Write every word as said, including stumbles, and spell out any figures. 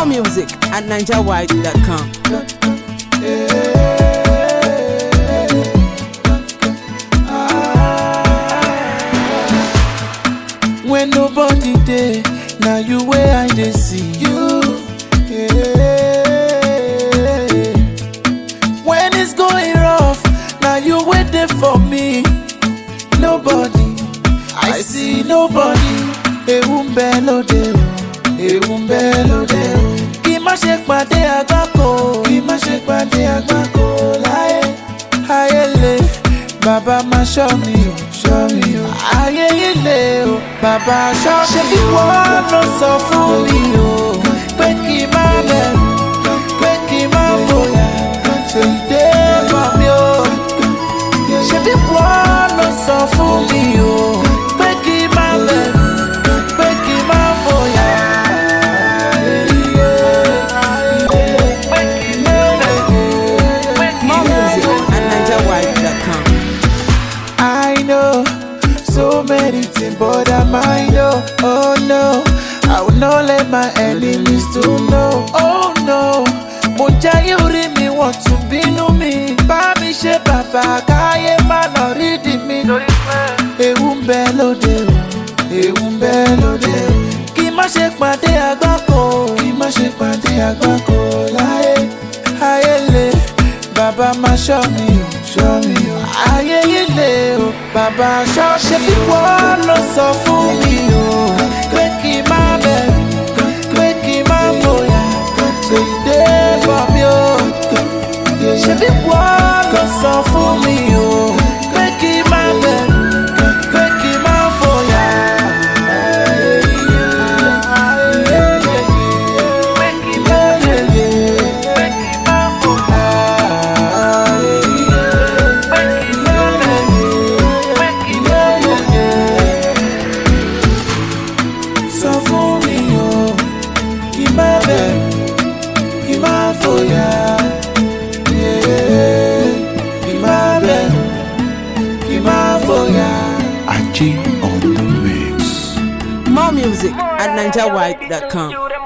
More music at ninja white dot com. When nobody there, now you where I dey see you. When it's going rough, now you wait there for me. Nobody, I see nobody. Ewu ń bẹ lóde o, ewu ń bẹ lóde o. Kí má ṣe pàdé àgbákò, kí má ṣe pàdé àgbákò láyé. Ayé le, bàbá máa ṣọ́ mi o, ṣọ́ mi o. Ayé yìí le o, bàbá ṣọ́ mi o. Ṣé ìwọ ló sọ fún mi o, pé kí n má bẹ̀rù, pé kí n má fòyà, ṣe ìdè fún mi o. Ṣé ìwọ ló sọ fún mi o, pé kí n má bẹ̀rù. So many things, but I might know. Oh no, I will not let my enemies to know. Oh no, mo jayé orí mi want to bínú mi. Bá mi ṣe bàbá káyé má lọ rídìí mi. Ewu ń bẹ lóde o, ewu ń bẹ lóde o. Kí má ṣe pàdé àgbákò, kí má ṣe pàdé àgbákò láyé. Ayé le, bàbá máa ṣọ́ mi o, ṣọ́ mi o. Ayé yìí le o, bàbá ṣọ́ mi o. Ṣé ìwọ ló sọ fún mi o, pé kí n má bẹ̀rù, pé kí n má fòyà, ṣe ìdè fún mi o. Ṣé ìwọ ló sọ fún mi o, pé kí n má bẹ̀rù, pé kí n má fòyà. More music at ninja white dot com.